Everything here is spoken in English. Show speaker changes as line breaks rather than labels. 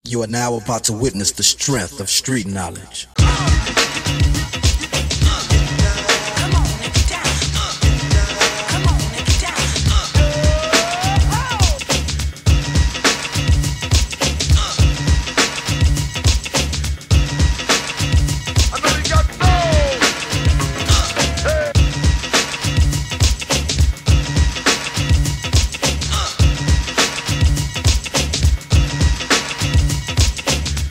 You are now about to witness the strength of street knowledge.